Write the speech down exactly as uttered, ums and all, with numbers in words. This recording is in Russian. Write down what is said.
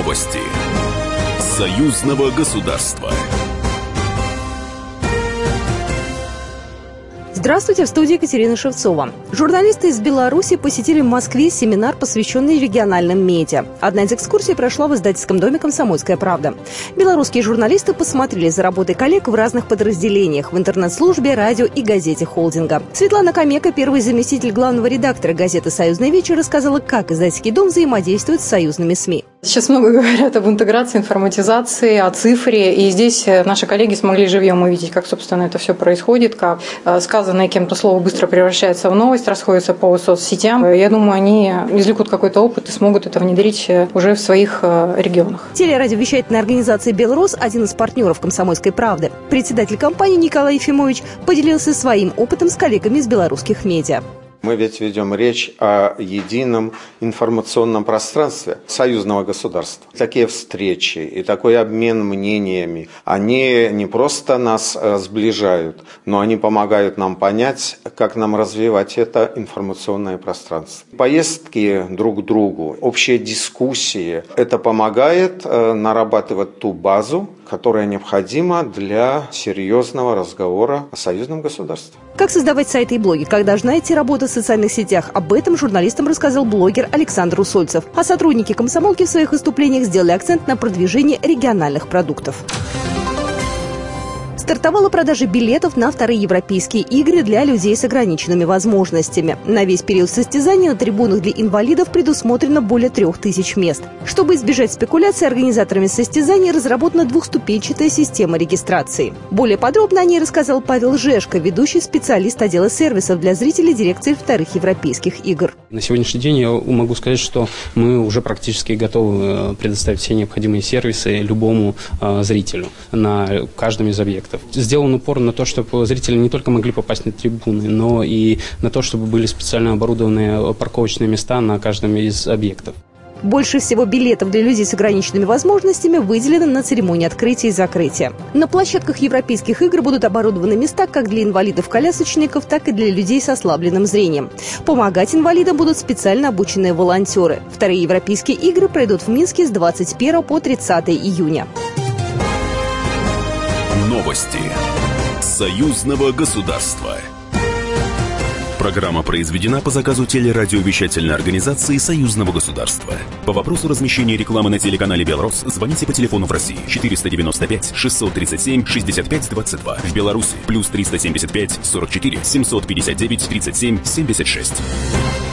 Новости союзного государства. Здравствуйте, в студии Екатерина Шевцова. Журналисты из Беларуси посетили в Москве семинар, посвященный региональным медиа. Одна из экскурсий прошла в издательском доме «Комсомольская правда». Белорусские журналисты посмотрели за работой коллег в разных подразделениях – в интернет-службе, радио и газете холдинга. Светлана Камека, первый заместитель главного редактора газеты «Союзный вечер», рассказала, как издательский дом взаимодействует с союзными СМИ. Сейчас много говорят об интеграции, информатизации, о цифре, и здесь наши коллеги смогли живьем увидеть, как, собственно, это все происходит, как сказанное кем-то слово быстро превращается в новость, расходится по соцсетям. Я думаю, они извлекут какой-то опыт и смогут это внедрить уже в своих регионах. Телерадиовещательная организация «Белрос» – один из партнеров «Комсомольской правды». Председатель компании Николай Ефимович поделился своим опытом с коллегами из белорусских медиа. Мы ведь ведем речь о едином информационном пространстве союзного государства. Такие встречи и такой обмен мнениями, они не просто нас сближают, но они помогают нам понять, как нам развивать это информационное пространство. Поездки друг к другу, общие дискуссии – это помогает нарабатывать ту базу, которая необходима для серьезного разговора о союзном государстве. Как создавать сайты и блоги, как должна идти работа в социальных сетях, об этом журналистам рассказал блогер Александр Усольцев. А сотрудники «Комсомолки» в своих выступлениях сделали акцент на продвижении региональных продуктов. Стартовала продажа билетов на вторые европейские игры для людей с ограниченными возможностями. На весь период состязания на трибунах для инвалидов предусмотрено более трех тысяч мест. Чтобы избежать спекуляций, организаторами состязаний разработана двухступенчатая система регистрации. Более подробно о ней рассказал Павел Жешко, ведущий специалист отдела сервисов для зрителей дирекции вторых европейских игр. На сегодняшний день я могу сказать, что мы уже практически готовы предоставить все необходимые сервисы любому зрителю на каждом из объектов. Сделан упор на то, чтобы зрители не только могли попасть на трибуны, но и на то, чтобы были специально оборудованные парковочные места на каждом из объектов. Больше всего билетов для людей с ограниченными возможностями выделено на церемонии открытия и закрытия. На площадках европейских игр будут оборудованы места как для инвалидов-колясочников, так и для людей с ослабленным зрением. Помогать инвалидам будут специально обученные волонтеры. Вторые европейские игры пройдут в Минске с двадцать первого по тридцатое июня. Новости союзного государства. Программа произведена по заказу телерадиовещательной организации союзного государства. По вопросу размещения рекламы на телеканале «Белрос» звоните по телефону в России четыреста девяносто пять шестьсот тридцать семь шестьдесят пять двадцать два. В Беларуси плюс триста семьдесят пять сорок четыре семьсот пятьдесят девять тридцать семь семьдесят шесть.